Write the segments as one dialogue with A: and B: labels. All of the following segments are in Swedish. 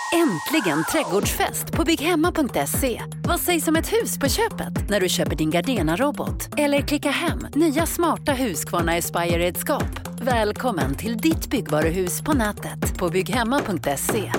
A: Äntligen trädgårdsfest på bygghemma.se. Vad sägs om ett hus på köpet när du köper din Gardena-robot? Eller klicka hem nya smarta Husqvarna Aspire-redskap. Välkommen till ditt byggvaruhus på nätet på bygghemma.se.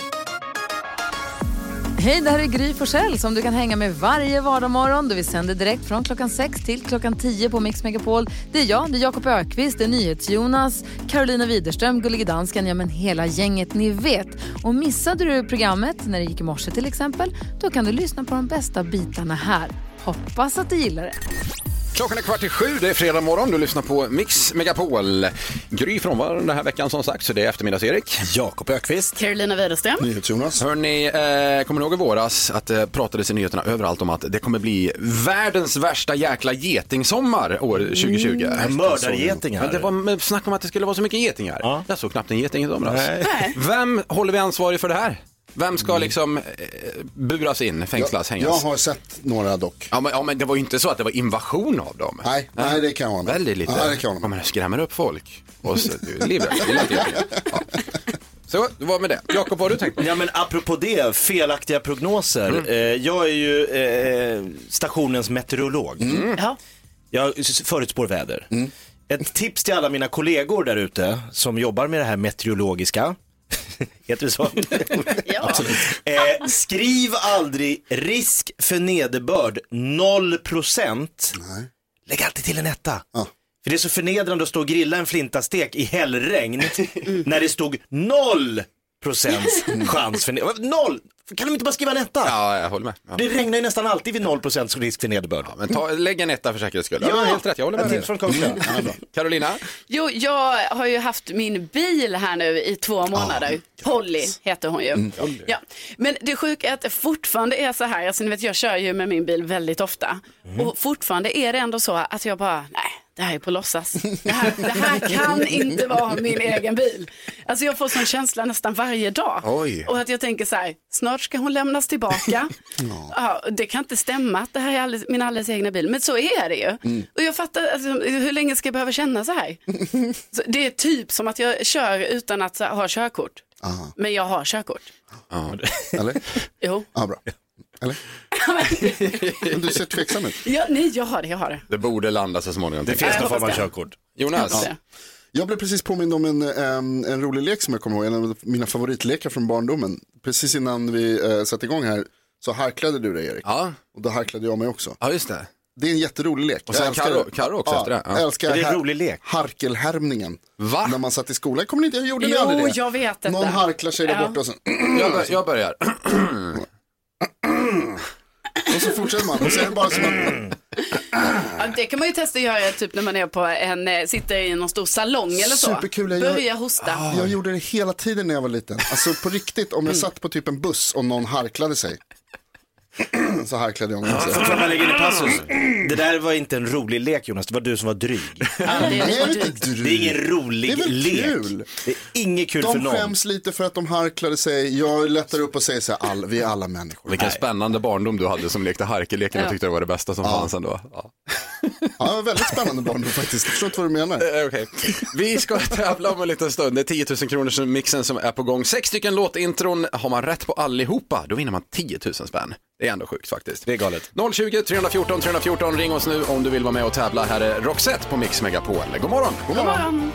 B: Hej, det här är Gry Forssell som du kan hänga med varje vardagsmorgon. Vi sänder direkt från klockan 6 till klockan 10 på Mix Megapol. Det är jag, det är Jakob Ökvist, det är NyhetsJonas, Carolina Widerström, Gullige Dansken, ja men hela gänget ni vet. Och missade du programmet när det gick i morse till exempel, då kan du lyssna på de bästa bitarna här. Hoppas att du gillar det.
C: Klockan är 6:15, det är fredag morgon, du lyssnar på Mix Megapol. Gry frånvaron den här veckan som sagt, så det är eftermiddags-Erik.
D: Jakob Ökvist.
E: Carolina Widerström.
D: NyhetsJonas.
C: Hörrni, kommer ni ihåg i våras att det pratades i nyheterna överallt om att det kommer bli världens värsta jäkla getingsommar år 2020?
D: Mördargetingar.
C: Men det var snack om att det skulle vara så mycket getingar.
D: Ja.
C: Jag såg knappt en geting i somras.
E: Nej.
C: Vem håller vi ansvarig för det här? Vem ska liksom buras in, fängslas, hängas?
F: Jag har sett några dock.
C: Ja, men det var ju inte så att det var invasion av dem.
F: Nej, det kan vara.
C: Väldigt lite.
F: Ja, det kan vara.
C: Ja, men det skrämmer upp folk. Och så, ja. Så, det var med det. Jakob, vad har du tänkt på?
D: Ja, men apropå det, felaktiga prognoser. Jag är ju stationens meteorolog.
E: Ja.
D: Jag förutspår väder. Ett tips till alla mina kollegor där ute som jobbar med det här meteorologiska. Heter det så?
E: Ja.
D: Skriv aldrig risk för nederbörd 0%. Lägg alltid till en etta. För det är så förnedrande att stå och grilla en flintastek i hällregn när det stod 0% chans för noll. Kan de inte bara skriva en etta?
C: Ja, jag håller med. Ja.
D: Det regnar ju nästan alltid vid 0% risk för nederbörd.
C: Ja, men lägg en etta för säkerhets skull. Ja, helt rätt. Jag håller med.
D: Tips från coachen.
C: Carolina?
E: Jo, jag har ju haft min bil här nu i 2 månader. Polly heter hon ju. Ja. Men det sjuka är att det fortfarande är så här. Alltså, ni vet, jag kör ju med min bil väldigt ofta. Och fortfarande är det ändå så att jag bara, nej, det här är på låtsas. Det här kan inte vara min egen bil. Alltså jag får sån känsla nästan varje dag.
C: Oj.
E: Och att jag tänker så här, snart ska hon lämnas tillbaka. Ja, det kan inte stämma att det här är min alldeles egna bil. Men så är det ju. Och jag fattar, alltså, hur länge ska jag behöva känna så här? Så det är typ som att jag kör utan att ha körkort. Men jag har körkort.
F: Eller?
E: Jo.
F: Ja, bra. Eller? Men du ser tveksam ut.
E: Ja, nej, jag har det.
C: Det borde landa så småningom.
D: Det finns någon form av körkort.
C: Jonas?
E: Ja.
F: Jag blev precis påmind om en rolig lek som jag kommer ihåg. En av mina favoritlekar från barndomen. Precis innan vi satte igång här så harklade du dig, Erik.
C: Ja.
F: Och då harklade jag mig också.
C: Ja, just det.
F: Det är en jätterolig lek.
C: Och sen Karo också efter det. Ja.
F: Jag älskar
D: det är en rolig lek.
F: Harkelhärmningen.
C: Va?
F: När man satt i skolan. Kommer ni inte, jag gjorde
E: Jo,
F: aldrig det.
E: jag vet detta.
F: Någon harklar sig där borta och sen...
C: Jag börjar.
F: Och så fortsätter man. Och så är det bara som att...
E: Ja, det kan man ju testa att göra typ när man är på sitter i någon stor salong eller så.
F: Superkul.
E: Börja hosta.
F: Jag gjorde det hela tiden när jag var liten. Alltså på riktigt, om jag satt på typ en buss och någon harklade sig. Så harklade jag mig också.
D: För att man lägger in i passus. Det där var inte en rolig lek, Jonas. Det var du som var dryg.
F: Det är
D: ingen rolig lek.
F: Kul.
D: Det är inget kul för någon.
F: De skäms lite för att de harklade sig. Jag lättar upp och säger så här, vi är alla människor.
C: Vilken spännande barndom du hade som lekte harkeleken och tyckte det var det bästa som fanns ändå. Ja,
F: det var väldigt spännande barndom faktiskt. Jag förstår inte vad du menar.
C: Okay. Vi ska tävla om en liten stund. Det är 10 000 kronors mixen som är på gång. 6 stycken låtintron. Har man rätt på allihopa, då vinner man 10 000 spänn. Det är ändå sjukt faktiskt.
D: Det är galet.
C: 020-314 314. Ring oss nu om du vill vara med och tävla. Här är Roxette på Mix Megapol. God morgon.
E: God morgon.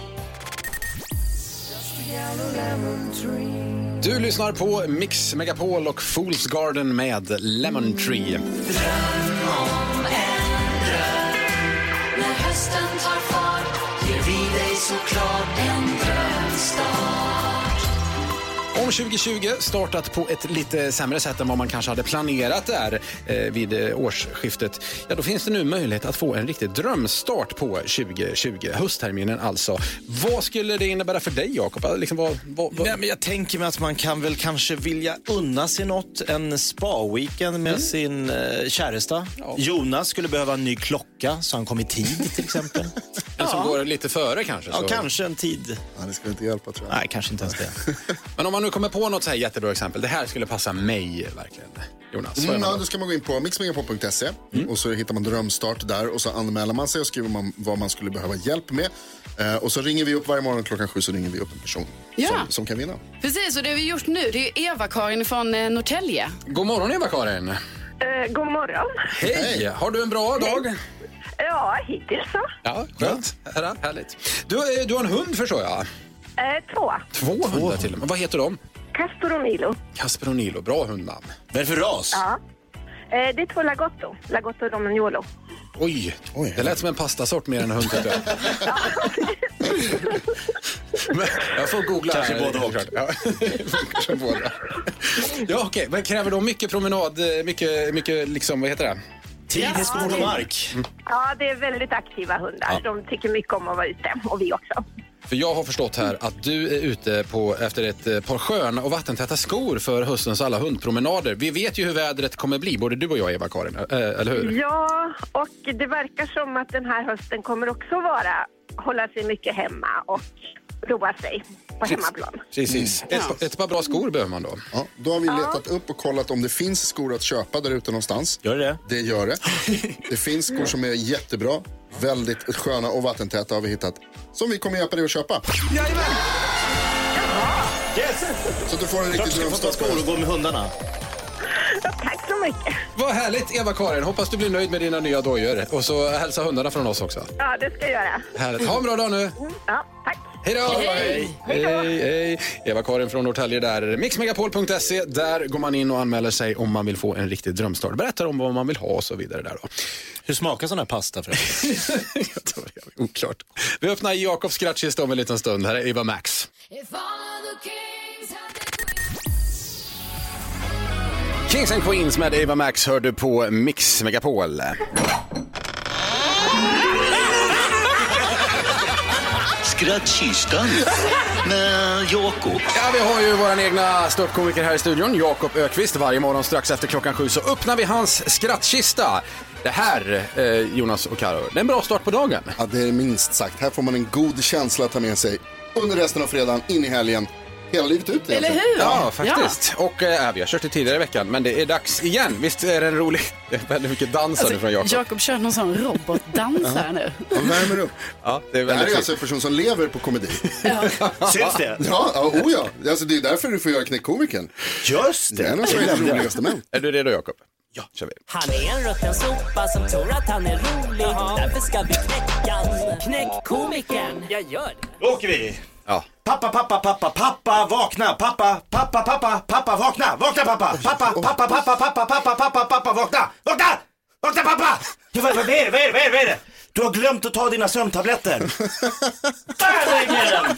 C: Du lyssnar på Mix Megapol och Fool's Garden med Lemon Tree.
G: Dröm om en dröm. När hösten tar fart ger vi dig såklart en drömstart.
C: Om 2020 startat på ett lite sämre sätt än vad man kanske hade planerat där vid årsskiftet, ja då finns det nu möjlighet att få en riktig drömstart på 2020, höstterminen alltså. Vad skulle det innebära för dig, Jakob? Liksom,
D: Nej, men jag tänker mig att man kan väl kanske vilja unna sig något, en spa-weekend med sin käresta. Ja. Jonas skulle behöva en ny klocka så han kom i tid till exempel.
C: En som går lite före kanske.
D: Ja, kanske en tid.
F: Ja, det skulle inte hjälpa tror jag.
D: Nej, kanske inte ens det.
C: Men om man nu kommer på något så här jättebra exempel. Det här skulle passa mig verkligen. Jonas,
F: Då ska man gå in på mixmegapol.se och så hittar man drömstart där och så anmäler man sig och skriver man vad man skulle behöva hjälp med. Och så ringer vi upp varje morgon 7:00 så ringer vi upp en person som kan vinna.
E: Precis, och det vi gjort nu, det är Eva-Karin från Norrtälje.
C: God morgon Eva-Karin.
H: God morgon.
C: Hej, har du en bra dag?
H: Ja, hittills så.
C: Ja, skönt. Härligt. Du har en hund förstår jag.
H: 2.
C: 2 hundar till och med. Vad heter de?
H: Casper och Milo.
C: Casper och Nilo, bra hundnamn.
D: Vad är det för ras?
H: Ja. Det är 2 Lagotto. Lagotto Romagnolo.
C: Oj, det lät som en pastasort mer än en hund. Men jag får googla.
D: Kanske både och.
C: Ja, kanske båda. Ja, okej. Men kräver de mycket promenad, mycket liksom, vad heter det?
D: Tid i skog och mark.
H: Ja, det är väldigt aktiva hundar. De tycker mycket om att vara ute, och vi också.
C: För jag har förstått här att du är ute efter ett par sköna och vattentäta skor för höstens alla hundpromenader. Vi vet ju hur vädret kommer bli, både du och jag, Eva-Karin, eller hur?
H: Ja, och det verkar som att den här hösten kommer också hålla sig mycket hemma och roa sig på hemmaplan.
C: Precis. Ett par bra skor behöver man då.
F: Ja, då har vi letat upp och kollat om det finns skor att köpa där ute någonstans.
D: Gör det?
F: Det gör det. Det finns skor som är jättebra, väldigt sköna och vattentäta har vi hittat. Som vi kommer hjälpa dig att köpa.
D: Jajamän! Yes!
F: Så att du får en riktigt drömstart.
D: skor och gå med hundarna.
H: Tack så mycket.
C: Vad härligt, Eva-Karin. Hoppas du blir nöjd med dina nya dojor. Och så hälsa hundarna från oss också.
H: Ja, det ska jag göra.
C: Härligt. Ha en bra dag nu.
H: Ja, tack.
C: Hej då! Hej. Eva-Karin från Norrtälje där. Mixmegapol.se. Där går man in och anmäler sig om man vill få en riktig drömstart. Berättar om vad man vill ha och så vidare där då.
D: Hur smakar sån här pasta förresten?
C: Jag tror det är oklart. Vi öppnar Jakobs skrattkista om en liten stund. Här är Eva Max. Kings and Queens med Eva Max hör du på Mix Megapol.
I: Skrattkistan med Jakob.
C: Ja, vi har ju våran egna ståuppkomiker här i studion, Jakob Ökvist. Varje morgon strax efter 7:00 så öppnar vi hans skrattkista. Det här, Jonas och Karo, det är en bra start på dagen.
F: Ja, det är minst sagt. Här får man en god känsla att ta med sig under resten av fredagen, in i helgen. Hela livet ut egentligen.
E: Eller hur?
C: Ja, faktiskt. Ja. Och vi har kört det tidigare i veckan, men det är dags igen. Visst är det en rolig... Det är väldigt mycket dans nu från Jakob.
E: Jakob kör någon sån robotdans här nu.
F: Han värmer upp.
C: Ja, det är
F: Det här
C: väldigt
F: är alltså en person som lever på komedi.
D: Syns det?
F: Ja. Alltså, det är därför du får göra knäckkomikern.
D: Just
F: Det är en av Sveriges roligaste män.
C: Är du redo, Jakob? Ja, kör vi.
J: Han är en rutten sopa som tror att han är rolig. Därför ska vi knäcka han. Knäck komikern. Jag gör det.
D: Då åker vi.
C: Ja.
D: Pappa, vakna. Pappa, vakna. Vakna, pappa. Pappa, vakna. Vakna, pappa. Vad är det? Du har glömt att ta dina sömntabletter. Där lägger den.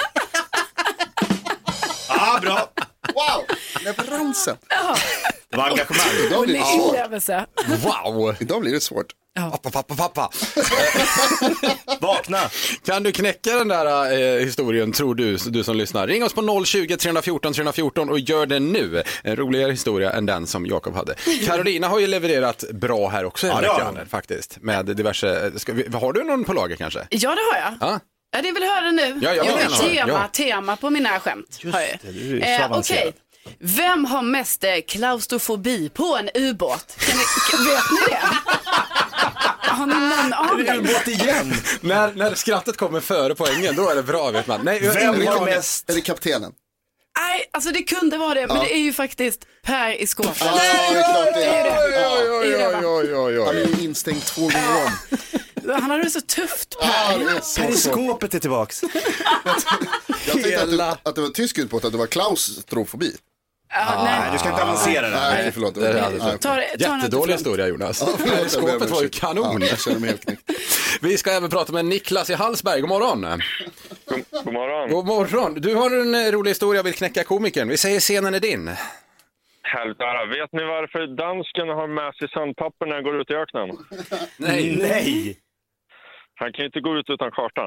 D: Ja, bra.
F: Wow, leveransen.
D: Det var engagemang.
F: Idag blir det svårt.
E: Inlevelse.
C: Wow!
F: Idag blir det svårt.
C: Pappa.
D: Vakna.
C: Kan du knäcka den där historien, tror du som lyssnar? Ring oss på 020 314 314 och gör det nu. En roligare historia än den som Jakob hade. Carolina har ju levererat bra här också faktiskt. Med diverse... Har du någon på lager kanske?
E: Ja, det har jag.
C: Ja.
E: Ja, det vill höra nu.
C: Ja, jag
E: har tema på mina skämt. Okej. Vem har mest klaustrofobi på en ubåt? Vet ni det? Har ni någon aning?
D: Ubåt igen.
C: När skrattet kommer före poängen, då är det bra, vet man. Nej,
D: Vem har mest?
F: Är det kaptenen?
E: Nej, alltså det kunde vara det, men det är ju faktiskt Per i skåpet.
F: Ja, det är klart det
C: Oj.
F: Han är ju instängd 2 gånger om.
E: Han hade det så tufft, Per.
F: Ja, det är så svårt.
D: Periskopet är tillbaks.
F: Jag tänkte att det var tysk utbåt, att det var klaustrofobi.
D: Nej, du ska inte avancera det.
F: Nej, förlåt.
C: Jättedålig historia, Jonas. Skåpet var ju kanon.
F: Jag känner mig helt knäckt.
C: Vi ska även prata med Niklas i Hallsberg. God morgon.
K: God morgon.
C: God morgon. Du har en rolig historia, vill knäcka komikern. Vi säger scenen är din.
K: Helvete, vet ni varför dansken har med sig sandpapper när han går ut i öknen?
D: Nej.
K: Han kan ju inte gå ut utan karta.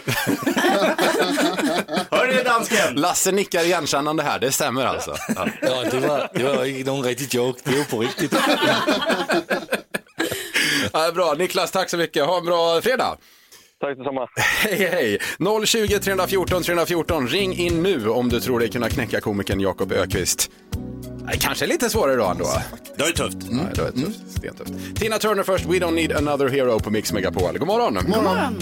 D: Hör ni dansken?
C: Lasse nickar igenkännande här, det stämmer alltså.
I: Ja, det var inte någon riktig joke, det är ju på riktigt.
C: Ja, bra, Niklas, tack så mycket. Ha en bra fredag.
K: Tack detsamma.
C: Hej. 020 314 314. Ring in nu om du tror dig kunna knäcka komikern Jakob Ökvist. Kanske lite svårare då ändå.
D: Det är tufft.
C: Ja, det är tufft. Stentufft. Tina Turner först, We Don't Need Another Hero på Mix Megapol. God morgon.
E: God morgon.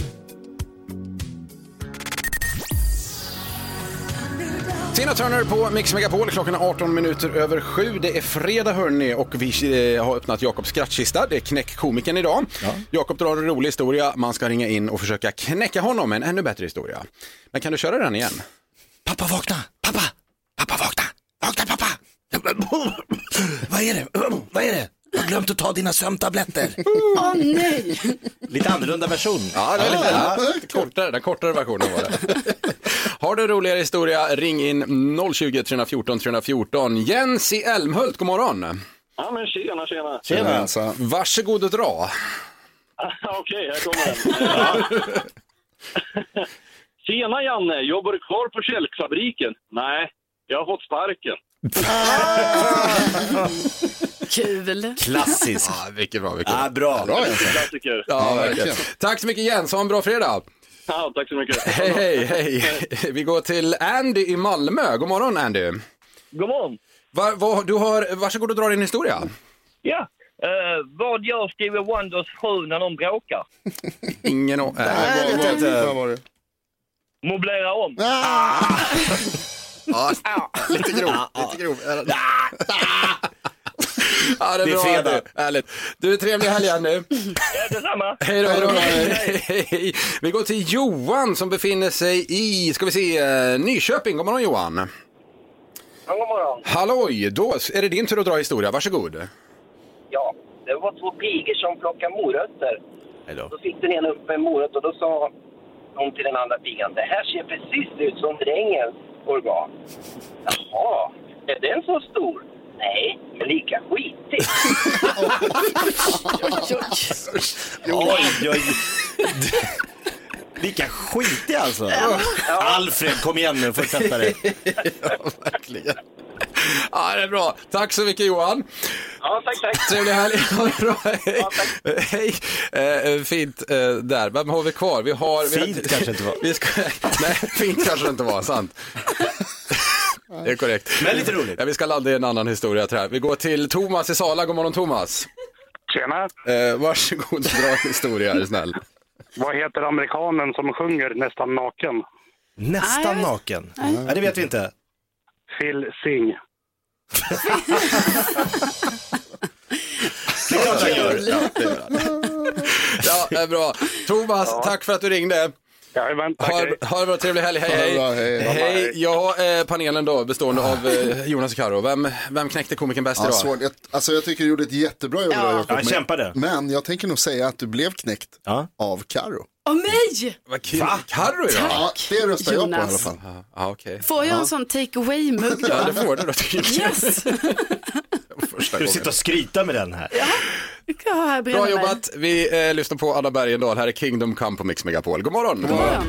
C: Tina Turner på Mix Megapol, klockan är 7:18. Det är fredag hörni och vi har öppnat Jakobs skrattkista. Det är knäckkomikern idag. Ja. Jakob drar en rolig historia, man ska ringa in och försöka knäcka honom med en ännu bättre historia. Men kan du köra den igen?
D: Pappa vakna, pappa vakna, vakna pappa. Vad är det? Jag har glömt att ta dina sömntabletter.
E: Nej.
D: Lite annorlunda version.
C: Ja, det är lite kortare, den kortare versionen var det. Har du en roligare historia, ring in 020 314 314. Jens i Älmhult, god morgon.
K: Ja, men tjena.
C: Varsågod och dra.
K: Okej, här kommer den. Tjena Janne, jobbar du kvar på kälkfabriken? Nej, jag har fått sparken.
E: Kul.
D: Klassisk.
C: Ja, mycket bra.
D: Bra.
K: Klassiker.
C: Ja, verkligen. Tack så mycket Jens, ha en bra fredag.
K: Ja, tack så mycket.
C: Hej. Vi går till Andy i Malmö. God morgon Andy.
K: God morgon.
C: Varsågod och dra din historia.
K: Ja, vad gör Stevie Wonders fru när de bråkar?
C: Ingen
F: Vad var det?
K: Möblera om.
C: Ja, lite grov. Ja, det är fredag. Härligt. Du, trevlig helg nu.
K: Ja, detsamma.
C: Hej då. Hej. Vi går till Johan som befinner sig i, Nyköping. God morgon Johan.
K: Ja, god morgon.
C: Halloj, då är det din tur att dra historia. Varsågod.
L: Ja, det var 2 pigor som plockade morötter. Då fick den ena upp en morot och då sa hon till den andra pigan: det här ser precis ut som drängens organ. Jaha, är den så stor? Nej, men lika skitig.
D: Oj. Lika skitig alltså. Alfred, kom igen nu, får sätta dig.
C: Ja, verkligen. Ja, det är bra. Tack så mycket Johan.
L: Ja, tack.
C: Trevlig helg. Ha det bra. Hej. Fint där. Vem har vi kvar?
D: Fint kanske inte var.
C: Nej, fint kanske inte var, sant. Det är korrekt.
D: Men lite roligt.
C: Ja, vi ska ladda i en annan historia tror jag. Vi går till Thomas i Sala. God morgon Thomas.
K: Tjena.
C: Varsågod, dra en historia, är snäll.
K: Vad heter amerikanen som sjunger nästan naken?
D: Nästan naken? Ja, det vet vi inte.
K: Phil Sing.
D: Det är klart han gör.
C: Ja, det är bra. Thomas, tack för att du ringde. Ha det bra, trevlig helg. Hej. Jag panelen då bestående av Jonas och Karo. Vem knäckte komikern bäst idag?
F: Svårt. Jag tycker du gjorde ett jättebra jobb.
D: Jag kämpade.
F: Men jag tänker nog säga att du blev knäckt av Karo.
E: Åh nej!
C: Vad kul. Karo idag?
F: Ja, det röstar jag på i alla
E: Jonas.
F: fall.
C: Ja, okej.
E: Får jag en sån take away-mugg då?
C: Ja, det får du då tydligen.
E: Yes!
D: Du sitter och skryta med den här.
E: Ja,
C: bra jobbat. Vi lyssnar på Anna Bergendahl. Här är Kingdom Come på Mix Megapol. God morgon.
E: God morgon.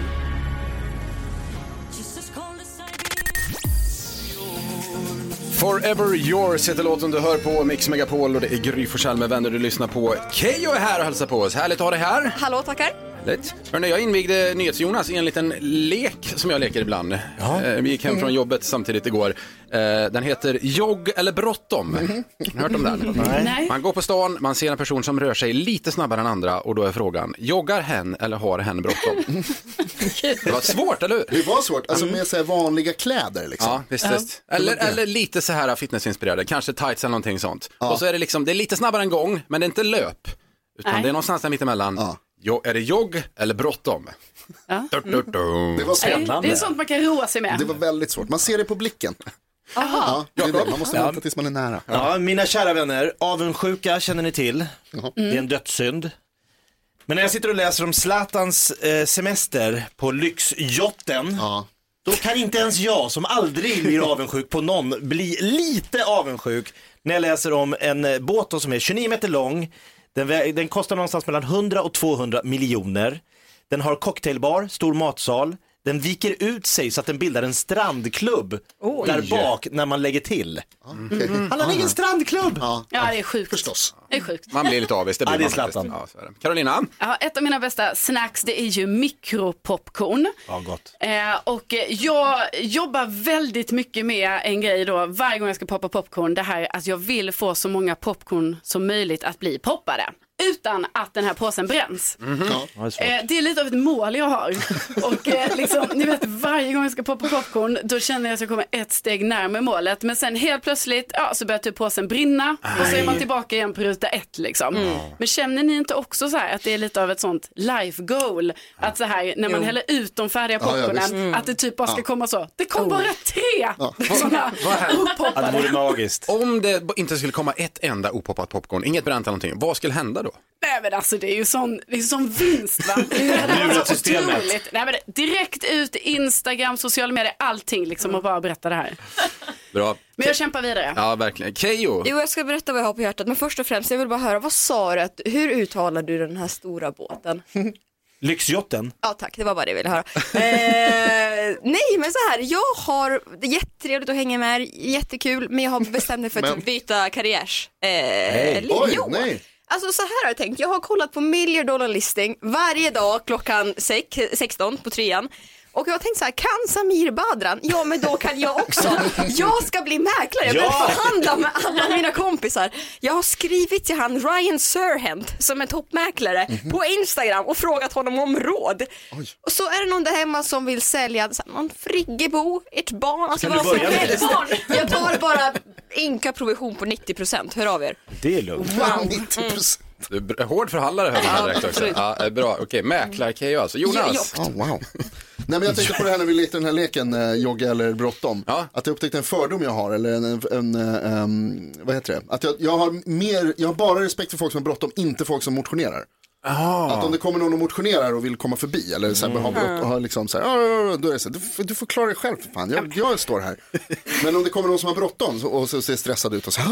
C: Forever Yours heter låten du hör på Mix Megapol och det är Gry Forssell med vänner du lyssnar på. Keyyo är här och hälsar på oss. Härligt att ha dig här.
M: Hallå, tackar.
C: Hörrni, jag invigde NyhetsJonas i en liten lek som jag leker ibland. Vi gick hem från jobbet samtidigt igår. Den heter Jogg eller bråttom. Har ni hört om den?
E: Nej.
C: Man går på stan, man ser en person som rör sig lite snabbare än andra och då är frågan, joggar hen eller har hen bråttom? Det var svårt, eller hur?
F: Det var svårt, alltså med så här vanliga kläder liksom.
C: Ja, visst. Eller lite så här fitnessinspirerade, kanske tights eller någonting sånt. Och så är det liksom, det är lite snabbare en gång, men det är inte löp. Utan det är någonstans där mittemellan. Är det jogg eller bråttom?
E: Ja.
F: Det var spännande.
E: Det är sånt man kan roa sig med.
F: Det var väldigt svårt, man ser det på blicken.
E: Aha.
F: Ja, det är det. Man måste vänta tills man är nära.
D: Ja, mina kära vänner, avundsjuka känner ni till. Det är en dödssynd. Men när jag sitter och läser om Zlatans semester på lyxjotten, då kan inte ens jag som aldrig blir avundsjuk på någon bli lite avundsjuk när jag läser om en båt som är 29 meter lång. Den kostar någonstans mellan 100 och 200 miljoner. Den har cocktailbar, stor matsal. den viker ut sig så att den bildar en strandklubb där bak när man lägger till. Han har ingen strandklubb!
E: Ja, det är sjukt.
F: Förstås.
E: Det är sjukt.
C: Man blir lite avis, det blir man
D: Zlatan.
C: faktiskt. Ja, Carolina?
E: Ja, ett av mina bästa snacks, det är ju mikropopcorn.
D: Ja, gott.
E: Och jag jobbar väldigt mycket med en grej då, varje gång jag ska poppa popcorn, det här att jag vill få så många popcorn som möjligt att bli poppade. Utan att den här påsen bränns. Det är lite av ett mål jag har. Och liksom, ni vet, varje gång jag ska poppa popcorn, då känner jag att jag kommer ett steg närmare målet. Men sen helt plötsligt, så börjar typ påsen brinna. Och så är man tillbaka igen på ruta 1 liksom. Men känner ni inte också så här att det är lite av ett sånt life goal? Att så här, när man häller ut de färdiga popcornen, att det typ bara ska komma så. Det kom bara 3 sådana opoppade.
D: Det vore magiskt.
C: Om det inte skulle komma ett enda opoppat popcorn, inget bränt eller någonting, vad skulle hända då?
E: Nej men alltså det är ju sån vinst va?
D: Lurat systemet.
E: Nej men direkt ut Instagram, sociala medier, allting liksom och bara berätta det här.
C: Bra.
E: Men jag kämpar vidare.
C: Ja verkligen. Keyyo.
M: Jo, jag ska berätta vad jag har på hjärtat, men först och främst jag vill bara höra, vad sa du, hur uttalar du den här stora båten?
D: Lyxjotten?
M: Ja tack, det var bara det jag ville höra. Nej men så här, det är jättetrevligt att hänga med, jättekul, men jag har bestämt mig för att byta karriärs.
F: Nej.
M: Alltså så här har jag tänkt, jag har kollat på $1 million listing varje dag klockan 16 på 3:an. Och jag har tänkt så här, kan Samir Badran? Ja, men då kan jag också. Jag ska bli mäklare, jag vill förhandla med alla mina kompisar. Jag har skrivit till han Ryan Serhant som är toppmäklare på Instagram och frågat honom om råd. Och så är det någon där hemma som vill sälja någon friggebo, ett barn. Alltså vad som helst. Jag tar bara inka provision på 90%, hör av er.
D: Det är lugnt.
M: Wow.
F: 90%.
C: Du är hård förhandlare hör man direkt också. Ja, bra, okej, mäklar-Keyyo alltså. Jonas?
F: Wow. Nej, men jag tänkte på det här när vi lekte den här leken, jogga eller bråttom. Att jag upptäckte en fördom jag har, eller vad heter det? Att jag har bara respekt för folk som har bråttom, inte folk som motionerar. Att om det kommer någon och motionerar och vill komma förbi eller så här, har brått och har liksom så här, då är det så här, du får klara dig själv för fan, jag står här. Men om det kommer någon som har bråttom och så ser stressad ut och så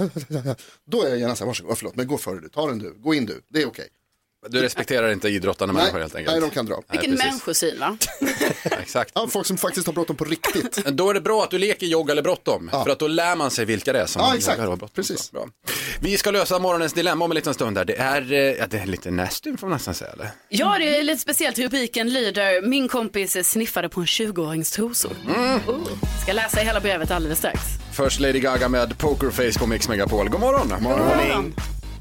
F: då är jag gärna så här, varsågod, förlåt, men gå före du, ta den du, gå in du, det är okej.
C: Du respekterar inte idrottande människor helt enkelt.
F: Nej, de kan dra.
E: Vilken människosyn va?
C: Exakt.
F: Ja, folk som faktiskt har bråttom på riktigt.
C: Då är det bra att du leker jogga eller bråttom. För att då lär man sig vilka det är som
F: exakt.
C: har bråttom.
F: Precis.
C: Bra. Vi ska lösa morgonens dilemma om en liten stund där. Det är lite nasty får man nästan säga, eller?
E: Ja, det är lite speciellt. Rubriken lyder: min kompis sniffade på en 20-årings trosor. Ska läsa hela brevet alldeles strax.
C: Först Lady Gaga med Pokerface på Mix Megapol. God morgon.
E: God morgon.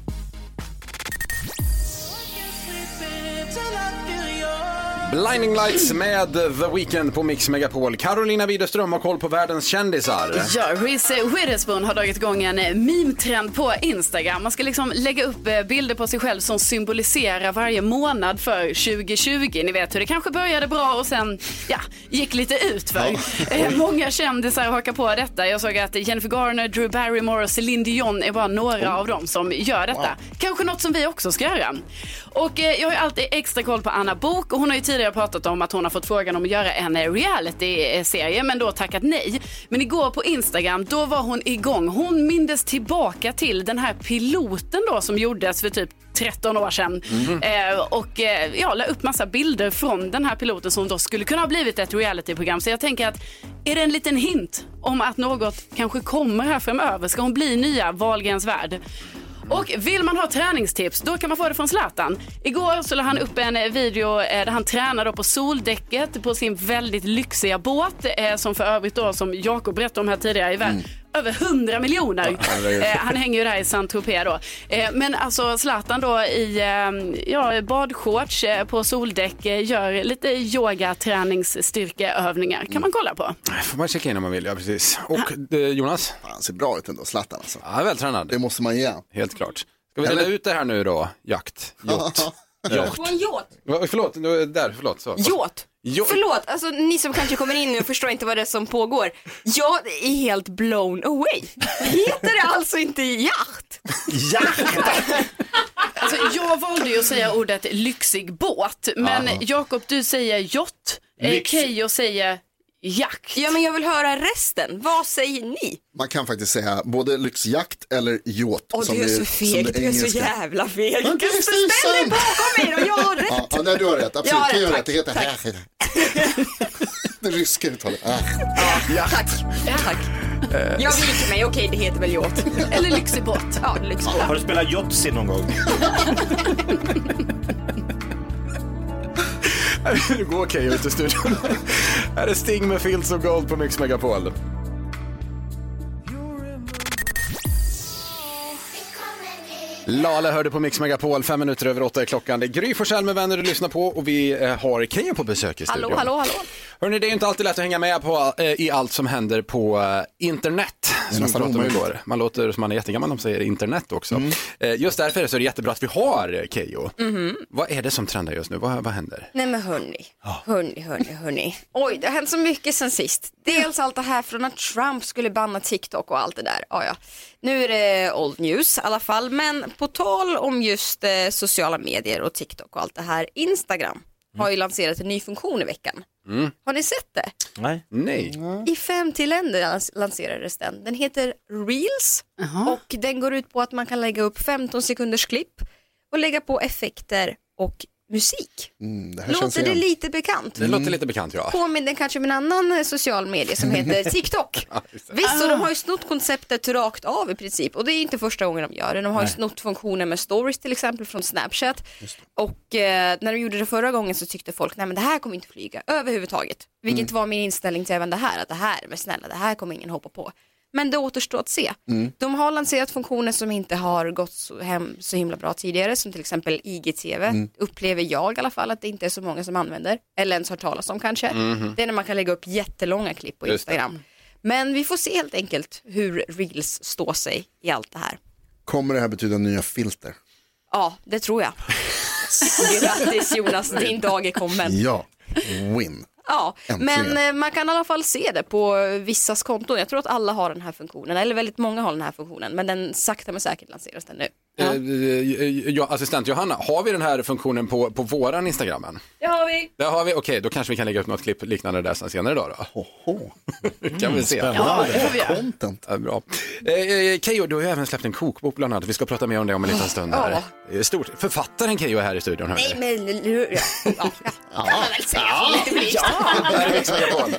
C: Blinding Lights med The Weeknd på Mix Megapol. Carolina Widerström har koll på världens kändisar.
E: Ja, Reese Witherspoon har dragit igång en meme-trend på Instagram. Man ska liksom lägga upp bilder på sig själv som symboliserar varje månad för 2020. Ni vet hur det kanske började bra och sen gick lite ut för. Många kändisar hakar på detta. Jag såg att Jennifer Garner, Drew Barrymore och Celine Dion är bara några av dem som gör detta. Wow. Kanske något som vi också ska göra. Och jag har ju alltid extra koll på Anna Bok och hon har ju tidigare pratat om att hon har fått frågan om att göra en reality-serie men då tackat nej. Men igår på Instagram då var hon igång. Hon mindes tillbaka till den här piloten då som gjordes för typ 13 år sedan och la upp massa bilder från den här piloten som då skulle kunna ha blivit ett reality-program. Så jag tänker att är det en liten hint om att något kanske kommer här framöver? Ska hon bli nya Wahlgrens värld? Och vill man ha träningstips, då kan man få det från Zlatan. Igår så la han upp en video där han tränar då på soldäcket på sin väldigt lyxiga båt som för övrigt då, som Jakob berättade om här tidigare i världen, över 100 miljoner. Han hänger ju där i Saint-Tropez då. Men alltså Zlatan då i badshorts på soldäck gör lite yoga-träningsstyrkeövningar. Kan man kolla på.
C: Får man checka in om man vill, ja precis. Och Jonas?
F: Han ser bra ut ändå, Zlatan alltså.
C: Ja, vältränad.
F: Det måste man ge.
C: Helt klart. Ska vi reda ut det här nu då? Jakt. Yacht.
M: På en yacht.
C: Förlåt. Så.
M: Yacht. Förlåt, alltså ni som kanske kommer in nu och förstår inte vad det är som pågår. Jag är helt blown away. Heter det alltså inte jacht?
E: Alltså jag valde ju att säga ordet lyxig båt. Men Jakob, du säger yacht. Keyyo säger lyxjakt.
M: Ja, men jag vill höra resten. Vad säger ni?
F: Man kan faktiskt säga både lyxjakt eller yacht.
M: Åh, du är så feg, du är så jävla feg.
F: Ställ
M: dig bakom mig och jag har rätt.
F: Ja, nej, du har rätt, absolut.
M: Jag har rätt,
F: Det heter här. Det ryska uttalet.
M: Tack. Jag viker mig, okej, det heter väl yacht.
E: Eller lyxig båt.
M: Ja, lyxig båt.
D: Har du spelat Yotzi någon gång?
C: Det går okej ut i studion. Här är Sting med Fields of Gold på Mix Megapol. Lale hörde på Mix Megapol, 5 minuter över 8 är klockan. Det är Gry Forssell med vänner du lyssnar på och vi har Keyyo på besök i studion.
M: Hallå.
C: Hörrni, det är inte alltid lätt att hänga med på, i allt som händer på internet. Man låter som man är jättegammal när man säger internet också. Just därför är det jättebra att vi har Keyyo. Vad är det som trendar just nu? Vad händer?
M: Nej men hörni. Oj, det har hänt så mycket sen sist. Dels allt det här från att Trump skulle banna TikTok och allt det där. Ja. Nu är det old news i alla fall. Men på tal om just sociala medier och TikTok och allt det här. Instagram har ju lanserat en ny funktion i veckan. Har ni sett det?
C: Nej.
M: I 50 länder lanserades den. Den heter Reels. Och den går ut på att man kan lägga upp 15 sekunders klipp och lägga på effekter och musik. Låter det lite bekant?
C: Det låter lite bekant, ja.
M: Påminner kanske om en annan social medie som heter TikTok. Visst, och de har ju snott konceptet rakt av i princip. Och det är inte första gången de gör det. De har ju snott funktionen med stories till exempel från Snapchat. Och när de gjorde det förra gången så tyckte folk, nej men det här kommer inte flyga överhuvudtaget. Vilket var min inställning till även det här. Att det här, men snälla, det här kommer ingen hoppa på. Men det återstår att se. De har lanserat funktioner som inte har gått så himla bra tidigare. Som till exempel IGTV. Upplever jag i alla fall att det inte är så många som använder. Eller ens har talas om kanske. Det är när man kan lägga upp jättelånga klipp på Instagram. Men vi får se helt enkelt hur Reels står sig i allt det här.
F: Kommer det här betyda nya filter?
M: Ja, det tror jag. Grattis Jonas, din dag är kommen.
F: Ja, win.
M: Ja, men man kan i alla fall se det på vissas konton. Jag tror att alla har den här funktionen, eller väldigt många har den här funktionen, men den sakta men säkert lanseras den nu.
C: Assistent Johanna, har vi den här funktionen på våran Instagrammen?
M: Det har vi.
C: Det har vi, okej, då kanske vi kan lägga upp något klipp liknande där senare idag då. Kan vi se.
E: Ja, det får vi göra.
F: Content.
C: Ja, bra. Keyyo, du har ju även släppt en kokbok bland annat. Vi ska prata mer om det om en liten stund här. Stort. Författaren Keyyo är här i studion.
M: Nej, men kan man väl säga.
C: Det här är Mix Megapol.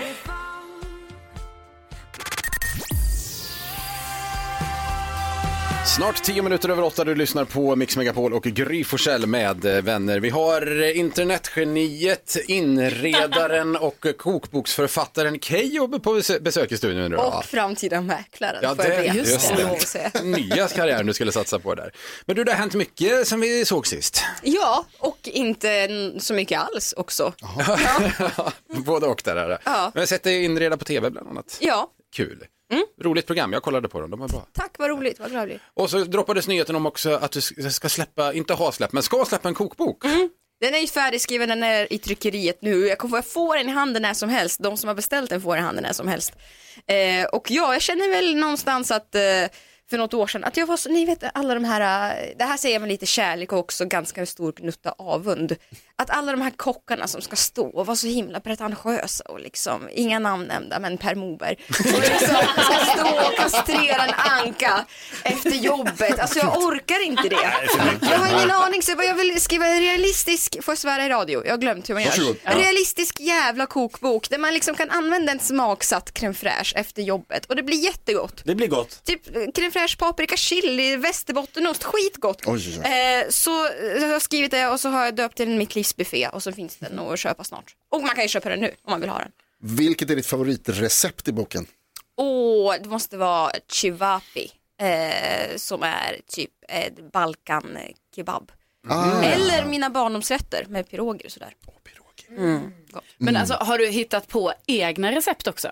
C: Snart 10 minuter över 8, du lyssnar på Mix Megapol och Gry Forssell med vänner. Vi har internetgeniet, inredaren och kokboksförfattaren Keyyo på besök i studion nu.
M: Och framtida mäklaren.
C: Ja, det är just det. Nya karriären du skulle satsa på där. Men du, det har hänt mycket som vi såg sist.
M: Ja, och inte så mycket alls också.
C: Både och där är det.
M: Ja.
C: Jag har sett dig inreda på tv bland annat.
M: Ja.
C: Kul. Roligt program, jag kollade på dem, de var bra.
M: Tack, vad roligt, vad glad.
C: Och så droppades nyheten om också att du ska släppa, inte ha släppt, men ska släppa en kokbok.
M: Den är ju färdigskriven, den är i tryckeriet nu. Jag får den i handen när som helst. De som har beställt den får i handen när som helst. Och jag känner väl någonstans att för något år sedan att jag var så, ni vet alla de här, det här säger man lite kärlek och också ganska stor gnutta avund. Att alla de här kockarna som ska stå och vara så himla pretentiösa och liksom, inga namn nämnda men Per Moberg. Och liksom ska stå och kastrera en anka efter jobbet. Alltså jag orkar inte det. Jag har ingen aning, så jag vill skriva en realistisk, får jag svära i radio, jag har glömt hur man gör. En realistisk jävla kokbok där man liksom kan använda en smaksatt crème fraîche efter jobbet. Och det blir jättegott.
D: Det blir gott.
M: Typ crème fraîche, paprika, chili, västerbottenost, skitgott. Så jag har skrivit det och så har jag döpt till mitt livsbuffé och så finns den att köpa snart. Och man kan ju köpa den nu om man vill ha den.
F: Vilket är ditt favoritrecept i boken?
M: Det måste vara chivapi som är typ Balkan kebab. Eller mina barndomsrätter med piroger och sådär.
E: Men alltså, har du hittat på egna recept också?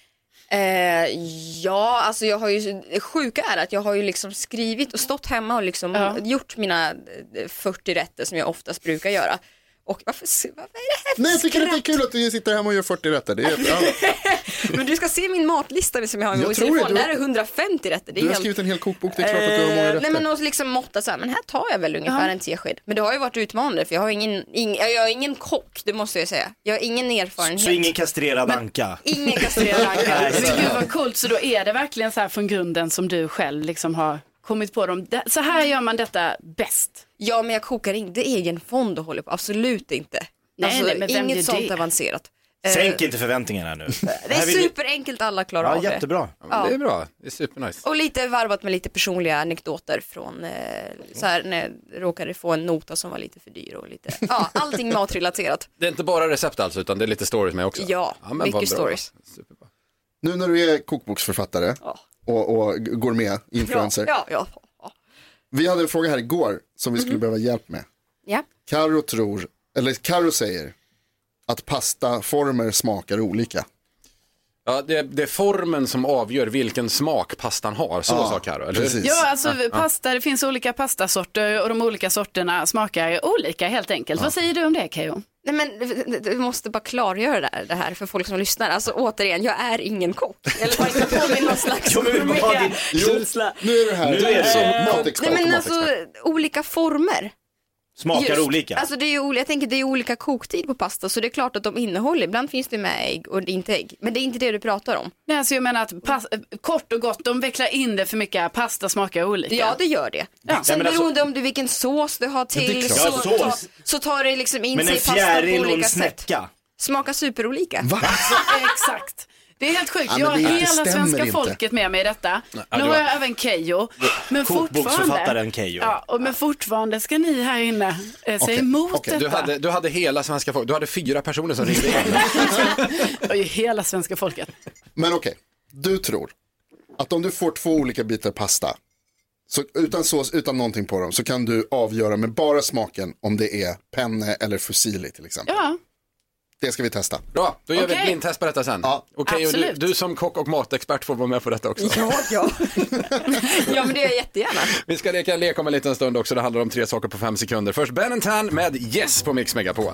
M: Ja, alltså jag har ju, det sjuka är att jag har ju liksom skrivit och stått hemma och liksom gjort mina 40 rätter som jag oftast brukar göra. Och vad är det här för
F: Nej, jag tycker att det är kul att du sitter hemma och gör 40 rätter. Det är
M: Men du ska se min matlista som jag har i
F: Jag
M: min
F: tror
M: telefon.
F: det.
M: Där är 150 rätter. Det är
F: Du har skrivit en hel kokbok, det är klart att du har många rätter.
M: Nej, men och liksom måtta så här, men här tar jag väl ungefär en tesked. Men det har ju varit utmanande för jag har jag är ingen kock, det måste jag säga. Jag har ingen erfarenhet.
D: Så ingen kastrerad anka?
M: Ingen kastrerad anka.
E: Men gud vad coolt, så då är det verkligen så här från grunden som du själv liksom har kommit på dem. Så här gör man detta bäst.
M: Ja, men jag kokar inte egen fond och håller på, absolut inte.
E: Nej, men vem
M: inget
E: gör
M: sånt
E: det?
M: avancerat.
D: Sänk inte förväntningarna nu.
M: Det är superenkelt, alla klarar av det.
D: Jättebra.
C: Ja, det är bra, det är supernice.
M: Och lite varvat med lite personliga anekdoter från så här när jag råkade få en nota som var lite för dyr och lite, allting matrelaterat.
C: Det är inte bara recept alltså, utan det är lite stories med också.
M: Ja,
C: men
M: mycket stories.
C: Superbra.
F: Nu när du är kokboksförfattare och går med influencer.
M: Ja.
F: Vi hade en fråga här igår som vi skulle behöva hjälp med.
M: Ja.
F: Karo säger att pastaformer smakar olika.
C: Ja, det är formen som avgör vilken smak pastan har, så sa Karo, eller?
F: Precis.
E: Ja, alltså pasta, det finns olika pastasorter och de olika sorterna smakar olika helt enkelt. Vad säger du om det, Keyyo?
M: Nej, men du måste bara klargöra det här för folk som lyssnar. Alltså återigen, jag är ingen kock. Eller bara inte på mig någon slags
F: känsla. Nu är du här. Nu är som matexpert.
M: Nej, men alltså olika former.
D: Smakar olika.
M: Alltså det är ju, jag tänker det är olika koktid på pasta, så det är klart att de innehåller, ibland finns det med ägg och inte ägg, men det är inte det du pratar om.
E: Nej, alltså jag menar att kort och gott, de vecklar in det för mycket, pasta smakar olika.
M: Ja, det gör det.
E: Ja.
M: Sen beroende om du vilken sås du har till, så tar det liksom in sig pasta på olika sätt. Smakar superolika.
F: Va?
E: Exakt. Det är helt sjukt.
F: Ja,
E: jag har hela svenska
F: inte.
E: folket med mig i detta. Nu har jag även Keyyo. Men
D: kokboksförfattaren Keyyo.
E: Men fortfarande ska ni här inne säga emot detta.
C: Du hade hela svenska folket. Du hade 4 personer som ringde in.
E: Och hela svenska folket.
F: Men okej, du tror att om du får 2 olika bitar pasta, så utan sås, utan någonting på dem, så kan du avgöra med bara smaken om det är penne eller fusilli till exempel.
E: Ja.
F: Det ska vi testa.
C: Bra, då gör vi ett blindtest på detta sen.
F: Ja.
C: Okej, och du som kock och matexpert får vara med på detta också.
M: Ja. Ja, men det är jag jättegärna.
C: Vi ska leka en lek om en liten stund också. Det handlar om 3 saker på 5 sekunder. Först Ben & Tan med Yes på Mix Megapol.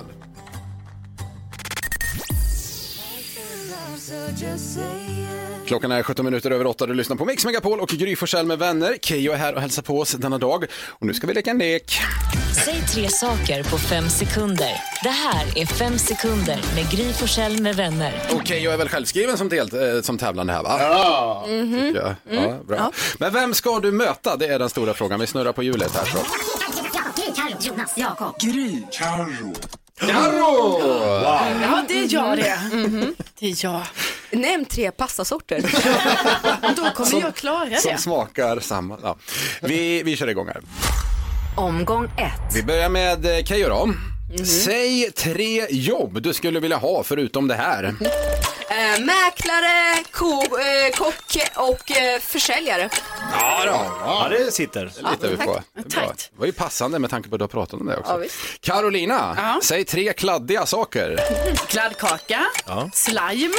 C: Klockan är 17 minuter över 8. Du lyssnar på Mix Megapol och Gry Forssell med vänner. Keyyo är här och hälsar på oss denna dag. Och nu ska vi leka en lek.
N: Säg 3 saker på 5 sekunder. Det här är 5 sekunder med Gry Forssell med vänner.
C: Och Keyyo är väl självskriven som tävlande här, va?
F: Ja.
C: Ja, bra. Ja. Men vem ska du möta? Det är den stora frågan. Vi snurrar på hjulet här så.
G: Carro, Jonas, Jakob.
F: Gry. Carro.
E: Ja, det är jag det. Det är jag.
M: Nämn 3 pastasorter.
E: Då kommer jag klara det.
C: Som smakar samma. Ja. Vi kör igång här.
A: Omgång 1.
C: Vi börjar med Keyyo då. Säg 3 jobb du skulle vilja ha förutom det här.
M: Mäklare, kock och försäljare.
D: Ja, det sitter.
C: Litar vi på. Det var ju passande med tanke på att du har pratat om det också.
M: Ja,
C: Carolina, säg 3 kladdiga saker.
E: Kladdkaka, slime,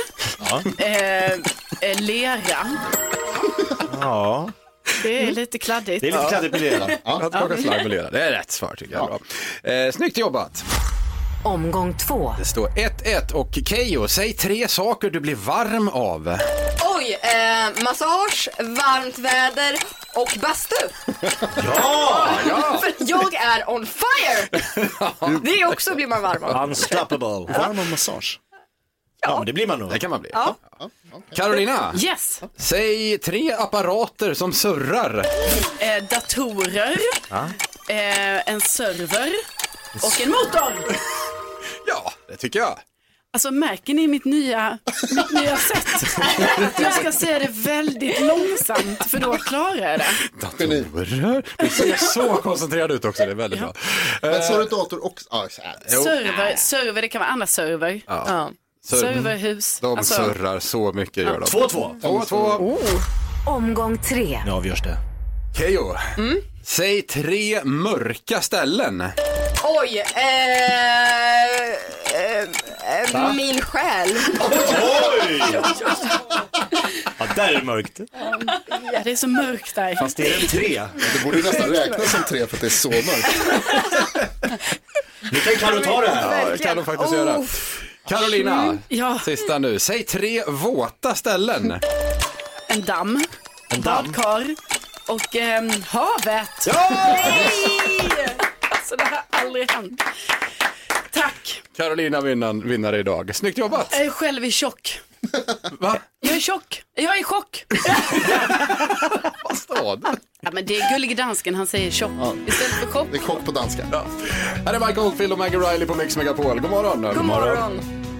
E: lera.
D: Ja.
E: Det är lite kladdigt.
D: Det är lite kladdigt med lera.
C: Kladdkaka, slime och lera. Det är rätt svar tycker jag. Bra. Snyggt jobbat.
A: Omgång 2.
C: Det står 1-1 och Keyyo, säg 3 saker du blir varm av.
M: Oj, massage, varmt väder och bastu.
D: Ja!
M: För jag är on fire. Det också blir man varm av.
D: Unstoppable.
F: Varm av massage.
D: Ja, men det blir man nog.
C: Det kan man bli.
M: Ja.
C: Carolina,
E: Yes.
C: säg 3 apparater som surrar.
E: Datorer, en server och en motor.
C: Ja, det tycker jag.
E: Alltså märker ni mitt nya sätt? Jag ska säga det väldigt långsamt för då klarar jag det.
C: Datorer. Du ser så koncentrerad ut också, det är väldigt bra.
F: Men så är det dator också.
E: Server, det kan vara andra server.
C: Ja.
E: Serverhus.
C: De surrar så mycket gör de.
D: 2-2.
A: Omgång 3.
D: Nu avgörs det.
C: Keyyo, säg 3 mörka ställen.
M: Oj, min själ.
D: Oj! Ja, där är det mörkt.
E: Ja, det är så mörkt där.
D: Fast det är en 3.
F: Det borde nästan räknas som 3 för att det är så mörkt.
D: Nu kan Karo ta det här.
C: Ja, det kan de faktiskt göra. Carolina, sista nu. Säg 3 våta ställen.
E: En damm.
D: En damm.
E: Badkar. Och havet.
D: Ja!
E: Nej! Alltså det har aldrig hänt. Tack.
C: Carolina vinnare idag. Snyggt jobbat.
E: Jag är själv i chock.
C: Va?
E: Jag är chock. Jag är i chock.
C: Vad sa du?
E: Ja, men det är Gullige Dansken, han säger chock istället för chock.
F: Det är chock på danska.
C: Ja. Här är Mike Oldfield och Maggie Riley på Mix Megapol. God morgon.
E: God morgon.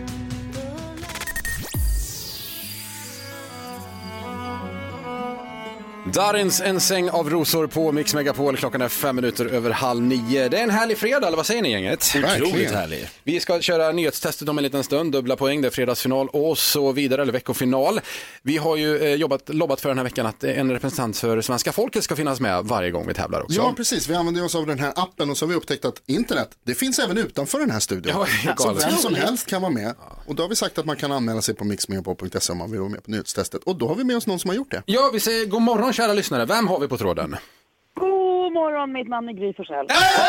C: Darins En säng av rosor på Mix Megapol. Klockan är 9:05. Det är en härlig fredag, eller vad säger ni gänget?
D: Otroligt härlig.
C: Vi ska köra nyhetstestet om en liten stund. Dubbla poäng, det är fredagsfinal och så vidare, eller veckofinal. Vi har ju lobbat för den här veckan att en representant för svenska folket ska finnas med varje gång vi tävlar också.
F: Ja, precis. Vi använder oss av den här appen och så har vi upptäckt att internet, det finns även utanför den här studion.
C: Ja,
F: så vem som helst kan vara med. Och då har vi sagt att man kan anmäla sig på mixmegapol.se om man vill vara med på nyhetstestet. Och då har vi med oss någon som har gjort det.
C: Ja, vi säger god morgon kära lyssnare. Vem har vi på tråden?
O: God morgon, mitt namn är Gry Forssell.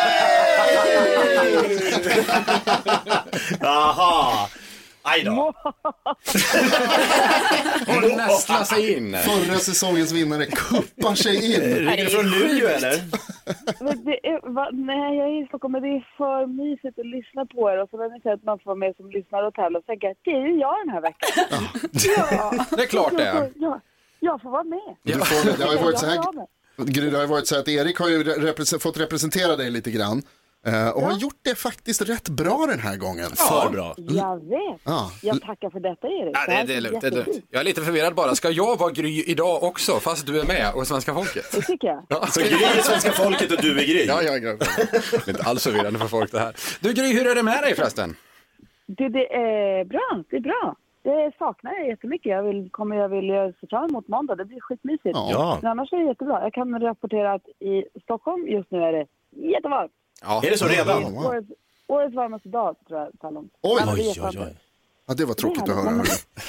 D: Aha! Aj då.
C: Hon nästlar sig in.
F: Förra säsongens vinnare kuppar sig in.
D: Ringer du från Luleå eller?
O: Nej, jag är i Stockholm, men det är för mysigt att lyssna på er. Och så när ni säger att man får vara med som lyssnare och tävla och tänka att det är ju jag den här veckan. Ja.
C: Det är klart det är.
O: Jag får vara med.
F: Det har ju varit så här, Gry, det har ju varit så att Erik har ju fått representera dig lite grann. Och har gjort det faktiskt rätt bra den här gången.
D: För bra.
O: Jag vet.
F: Ja.
O: Jag tackar för detta, Erik.
C: Ja, det är lugnt. Jag är lite förvirrad bara. Ska jag vara Gry idag också, fast du är med och svenska folket?
O: Det tycker jag.
C: Ja.
D: Så Gry är svenska folket och du är Gry.
F: Ja, jag är Gry.
C: Det är inte alls förvirrande för folk det här. Du Gry, hur är det med dig förresten?
O: Det är bra. Det är bra. Det saknar jag jättemycket. Jag vill se fram emot måndag. Det blir skitmysigt.
D: Ja.
O: Men annars är det jättebra. Jag kan rapportera att i Stockholm just nu är det jättevarmt.
C: Ja.
D: Är det så redan?
O: Årets varmaste dag, tror jag. Salon.
F: Oj.
O: Ja,
F: det var tråkigt att höra.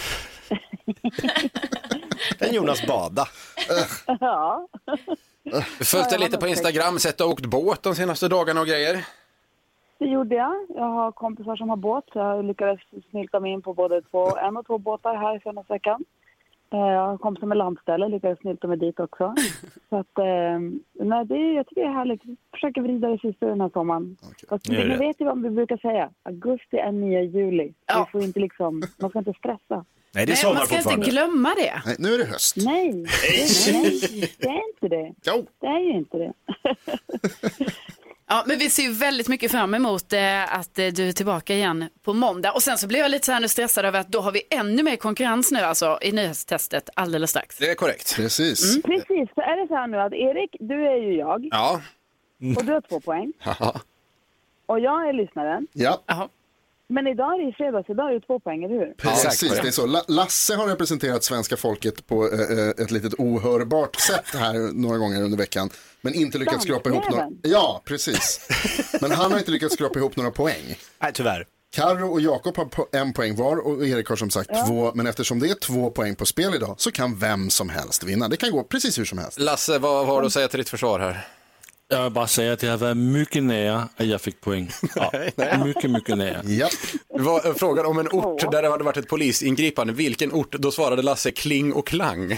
D: En Jonas bada.
O: Ja.
C: Följt dig lite på Instagram, sett och åkt båt de senaste dagarna och grejer.
O: Det gjorde jag. Jag har kompisar som har båt. Jag lyckades snylta mig in på både en och två båtar här senaste veckan. Jag har kompisar med landställe, lyckades snylta mig dit också. Så att, jag tycker det är härligt. Vi försöker vrida det sista den här sommaren. Okay. Men vet ju vad vi brukar säga? Augusti är nya juli. Ja. Vi får inte man ska inte stressa.
D: Nej, det är sommar
E: man ska inte glömma det.
F: Nej, nu är det höst.
O: Nej, det är inte det.
F: Jo.
O: Det är ju inte det.
E: Ja, men vi ser ju väldigt mycket fram emot att du är tillbaka igen på måndag. Och sen så blir jag lite så här nu stressad över att då har vi ännu mer konkurrens nu alltså i nyhetstestet alldeles strax.
C: Det är korrekt.
F: Precis.
O: Precis, så är det så här nu att Erik, du är ju jag.
C: Ja.
O: Och du har 2 poäng.
C: Jaha.
O: Och jag är lyssnaren.
F: Ja.
E: Jaha.
O: Men idag är det fredags, idag är det 2 poäng, eller hur?
F: Precis, det är så. Lasse har representerat svenska folket på ett litet ohörbart sätt här några gånger under veckan. Men inte lyckats skrapa ihop några... Ja, precis. Men han har inte lyckats skrapa ihop några poäng.
D: Nej, tyvärr.
F: Karo och Jakob har 1 poäng var och Erik har som sagt 2. Men eftersom det är 2 poäng på spel idag så kan vem som helst vinna. Det kan gå precis hur som helst.
C: Lasse, vad har du att säga till ditt försvar här?
I: Jag vill bara säga att det har varit mycket nära att jag fick poäng. Ja, mycket nära.
F: Ja.
C: Det var frågan om en ort där det hade varit ett polisingripande. Vilken ort? Då svarade Lasse Kling och Klang.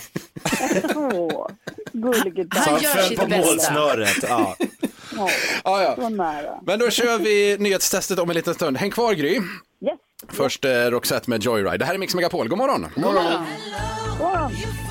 E: Han gör sitt
D: på målsnöret. Ja.
C: Ja. Men då kör vi nyhetstestet om en liten stund. Häng kvar, Gry.
O: Yes.
C: Först Roxette med Joyride. Det här är Mix Megapol. God morgon.
F: God morgon.
O: God morgon.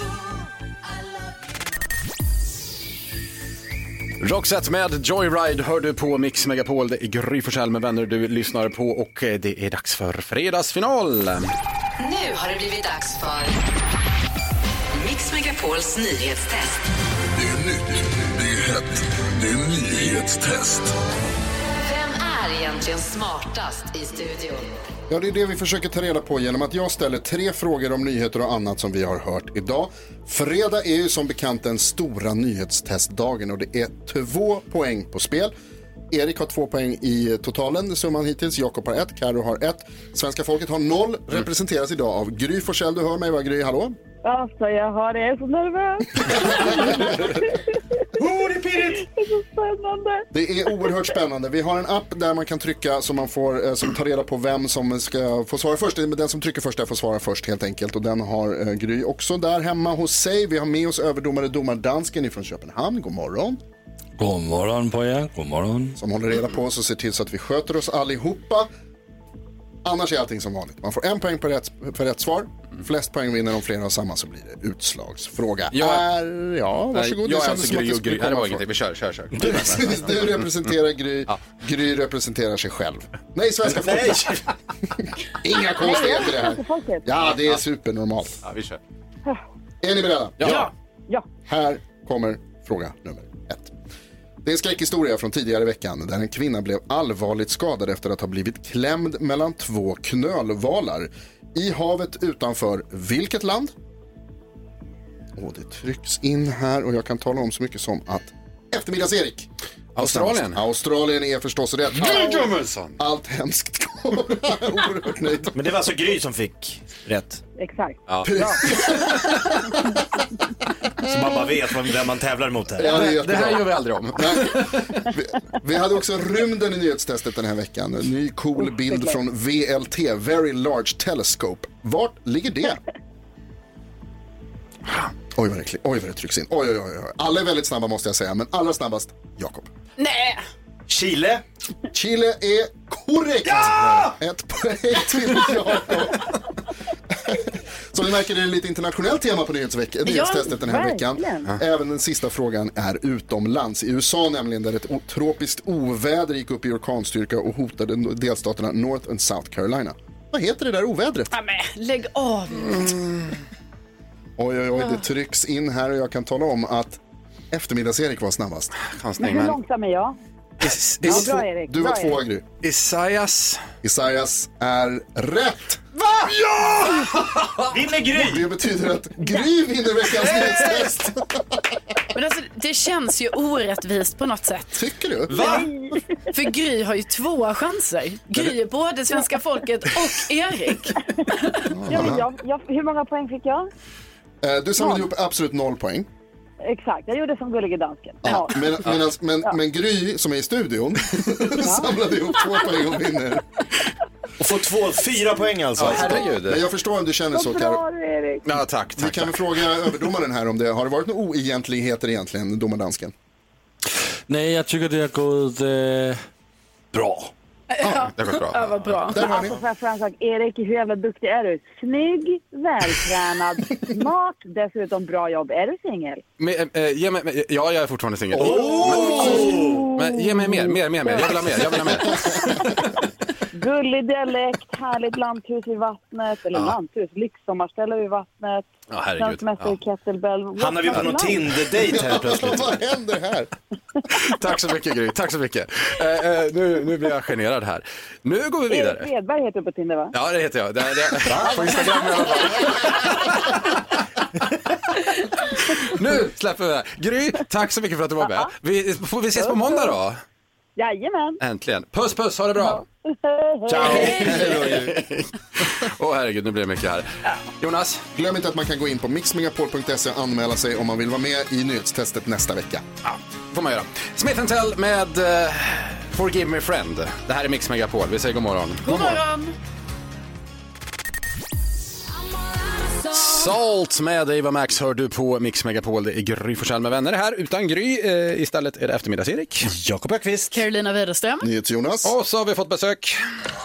C: Roxette med Joyride hör du på Mix Megapol. Det är Gry Forssell med vänner du lyssnar på och det är dags för fredagsfinal.
P: Nu har det blivit dags för Mix Megapols nyhetstest.
Q: Det är nytt, det är hett, det är nyhetstest.
P: Vem är egentligen smartast i studion?
F: Ja, det är det vi försöker ta reda på genom att jag ställer 3 frågor om nyheter och annat som vi har hört idag. Fredag är ju som bekant den stora nyhetstestdagen och det är 2 poäng på spel. Erik har 2 poäng i totalen, summan hittills. Jakob har 1, Karo har 1. Svenska folket har 0, representeras idag av Gry Forssell. Du hör mig, va Gry? Hallå?
O: Alltså, jag har det, jag är så nervös.
D: Det är pirrigt.
O: Jag är så spännande.
F: Det är oerhört spännande. Vi har en app där man kan trycka så man får som tar reda på vem som ska få svara först. Den som trycker först där får svara först helt enkelt. Och den har Gry också där hemma hos sig. Vi har med oss överdomare domardansken ifrån Köpenhamn. God morgon.
I: God morgon på er, god morgon.
F: Som håller reda på oss och ser till så att vi sköter oss allihopa. Annars är allting som vanligt. Man får 1 poäng för rätt svar. Flest poäng vinner, om flera har samma så blir det utslagsfråga. Varsågod.
C: Jag är alltså Gry och Gry. Det var ingenting, vi kör.
F: Du representerar Gry. Gry representerar sig själv. Nej, svenska folket. Inga konstigheter det här. Ja, det är supernormalt.
C: Ja, vi kör.
F: Är ni beredda?
O: Ja.
F: Här kommer fråga nummer 1. Det är en skräckhistoria från tidigare i veckan där en kvinna blev allvarligt skadad efter att ha blivit klämd mellan 2 knölvalar i havet utanför vilket land? Och det trycks in här och jag kan tala om så mycket som att eftermiddags-Erik. Australien är förstås rätt. Allt hemskt kommer. Oerhört nöjd.
D: Men det var alltså Gry som fick rätt.
O: Exakt.
C: Ja.
D: Så man bara vet vem man tävlar mot här.
F: Ja,
C: det här gör vi aldrig om.
F: Vi hade också rymden i nyhetstestet den här veckan. En ny cool bild från VLT, Very Large Telescope. Vart ligger det? Oj vad det trycks in. Oj. Alla är väldigt snabba måste jag säga, men allra snabbast Jakob.
E: Nej.
D: Chile
F: är korrekt.
D: Ja!
F: 1 poäng till Jakob. Som ni märker är det lite internationellt tema på nyhetstestet den här veckan. Även den sista frågan är utomlands. I USA nämligen, där ett tropiskt oväder gick upp i orkanstyrka och hotade delstaterna North and South Carolina. Vad heter det där ovädret?
E: Ja, men lägg av.
F: Oj, det trycks in här och jag kan tala om att eftermiddags-Erik var snabbast.
O: Men hur långsam är jag? Bra, Erik.
F: Du var 2, Gry.
C: Isaias
F: är rätt.
D: Va? Ja! Vinner Gry!
F: Det betyder att Gry vinner veckans nyhetstest.
E: Men alltså, det känns ju orättvist på något sätt.
F: Tycker du?
E: Va? För Gry har ju 2 chanser. Gry är både svenska folket och Erik.
O: Hur många poäng fick jag?
F: Du samlade ihop absolut 0 poäng.
O: Exakt, jag gjorde som gullige dansken.
F: Ja. Men Gry som är i studion samlade ihop 2 poäng och vinner.
D: Och får 4 poäng alltså.
C: Ja, herregud.
F: Men jag förstår om du känner så, Karo.
C: Ja, tack.
F: Vi kan fråga överdomaren här om det har varit några oegentligheter egentligen, domardansken.
I: Nej, jag tycker det har gått bra.
E: Ja, det var bra. Ja, vad bra.
O: Alltså, får jag fråga en sak? Erik, hur jävla duktig är du? Snygg, vältränad, smart, dessutom bra jobb. Är du singel?
C: Ja, jag är fortfarande singel. Men ge mig mer. Jag vill ha mer.
O: Gullig dialekt, härligt lanthus vid vattnet. Eller lanthus, lyxsommarställe vid vattnet.
C: Ja, herregud.
O: Kettlebell.
D: Hamnar vi på någon Tinder-date här plötsligt?
F: Vad händer här?
C: Tack så mycket, Gry. Tack så mycket. Nu blir jag generad här. Nu går vi vidare.
O: Erik Edberg heter du på Tinder, va?
C: Ja, det heter jag. På Instagram i alla fall. Nu släpper vi det här. Gry, tack så mycket för att du var med. Vi ses på måndag då.
O: Jajamän.
C: Äntligen. Puss, ha det bra. Ciao. Herregud, nu blir det mycket här. Jonas?
F: Glöm inte att man kan gå in på mixmegapol.se och anmäla sig om man vill vara med i nyhetstestet nästa vecka.
C: Ja, får man göra. Smith & Tell med Forgive Me Friend. Det här är Mix Megapol. Vi säger god morgon.
E: God morgon.
C: Salt med Eva Max hör du på Mix Megapol. Det är Gry Forssell med vänner här. Utan Gry istället är det eftermiddags-Erik.
D: Jakob Ökvist.
E: Carolina Widerström.
F: Jonas.
C: Och så har vi fått besök.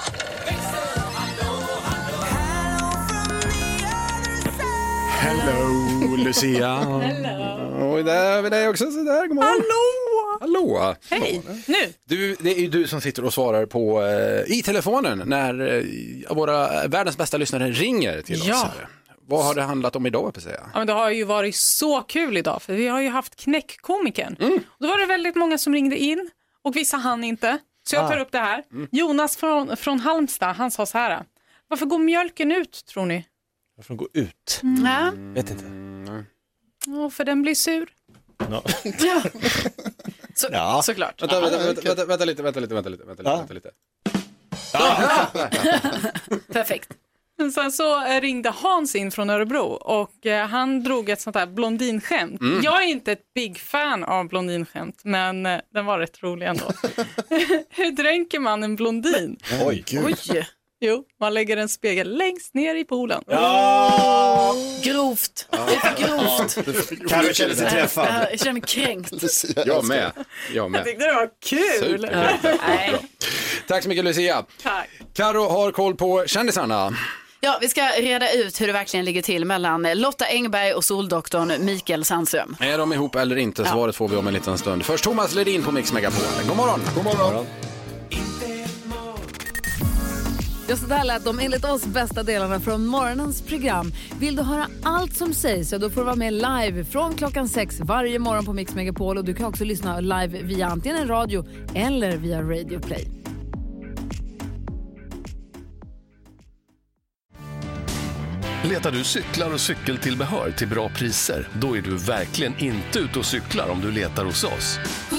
C: Hello, Lucia. Hello. Och där är vi dig också. Så där, god morgon. Hallå.
E: Hej. Nu.
C: Det är ju du som sitter och svarar på i telefonen när våra världens bästa lyssnare ringer till oss. Här. Vad har det handlat om idag, på säga?
R: Ja, men det har ju varit så kul idag, för vi har ju haft knäckkomikern. Då var det väldigt många som ringde in och vissa hann inte. Så jag tar upp det här. Jonas från Halmstad, han sa så här: varför går mjölken ut, tror ni?
D: Varför går ut? Vet inte.
R: Ja, för den blir sur.
D: No.
E: Såklart.
C: Vänta lite.
E: Perfekt.
R: Sen så ringde Hans in från Örebro och han drog ett sånt här blondinskämt. Jag är inte ett big fan av blondinskämt, men den var rätt rolig ändå. Hur dränker man en blondin?
D: Oj.
R: Jo, man lägger en spegel längst ner i poolen.
D: Ja!
E: Grovt. Det är för grovt.
D: Carro känner sig träffad.
E: Jag känner mig kränkt.
C: Jag med.
R: Jag tyckte det var kul.
E: Nej.
C: Tack så mycket, Lucia.
R: Tack.
C: Karo har koll på kändisarna.
E: Ja, vi ska reda ut hur det verkligen ligger till mellan Lotta Engberg och soldoktorn Mikael Sandström.
C: Är de ihop eller inte? Svaret får vi om en liten stund. Först Thomas Ledin på Mix Megapol. God morgon.
F: God morgon.
B: Just det här lät de enligt oss bästa delarna från morgonens program. Vill du höra allt som sägs så då får du vara med live från klockan 6 varje morgon på Mix Megapol. Och du kan också lyssna live via antingen radio eller via Radio Play.
S: Letar du cyklar och cykeltillbehör till bra priser? Då är du verkligen inte ute och cyklar om du letar hos oss.